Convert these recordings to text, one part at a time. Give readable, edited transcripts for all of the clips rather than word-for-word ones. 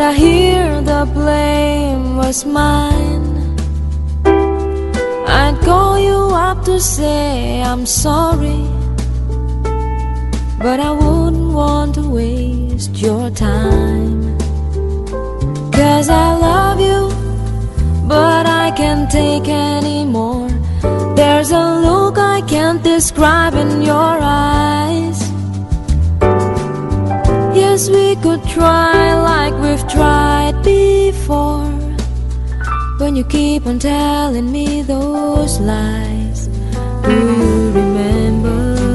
I hear the blame was mine, I'd call you up to say I'm sorry, but I wouldn't want to waste your time. 'Cause I love you, but I can't take any more. There's a look I can't describe in your eyes. Yes, we could try like we've tried before. When you keep on telling me those lies, do you remember?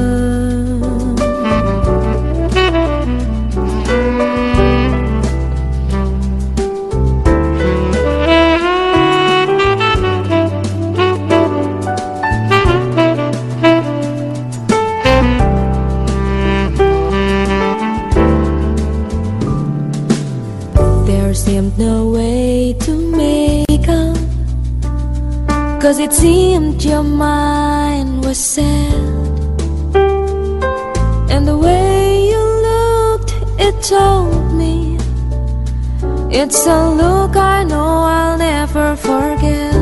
There seemed no way to make up, 'cause it seemed your mind was sad, and the way you looked, it told me it's a look I know I'll never forget.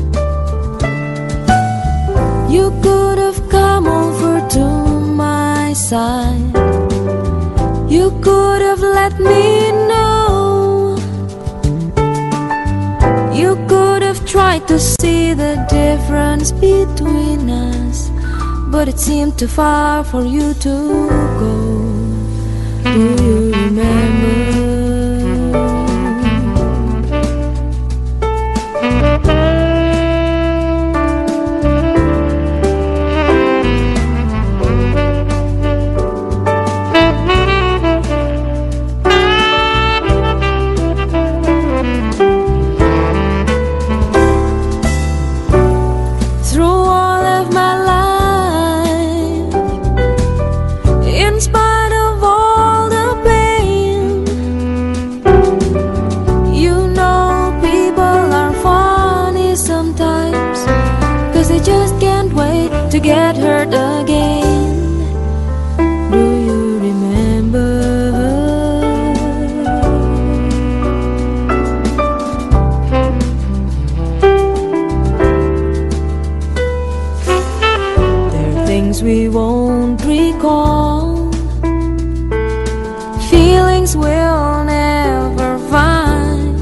You could have come over to my side, you could have let me know. You could have tried to see the difference between us, but it seemed too far for you to go. Do you remember? To get hurt again. Do you remember? There are things we won't recall, feelings we'll never find.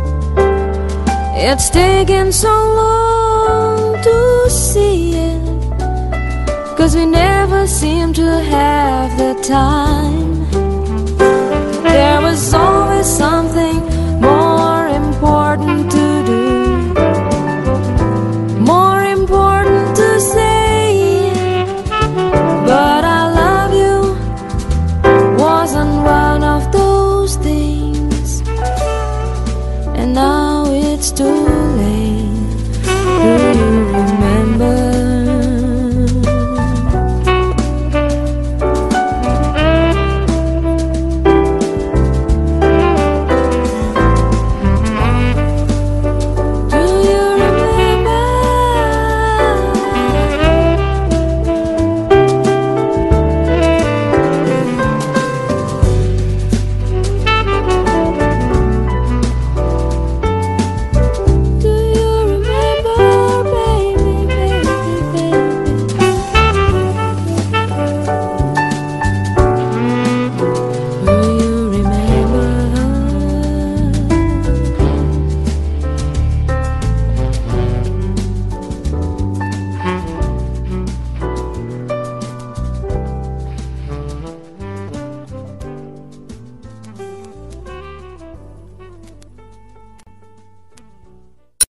It's taken so long to see it, 'cause we never seem to have the time. There was always something more important to do, more important to say. But I love you wasn't one of those things, and now it's too late.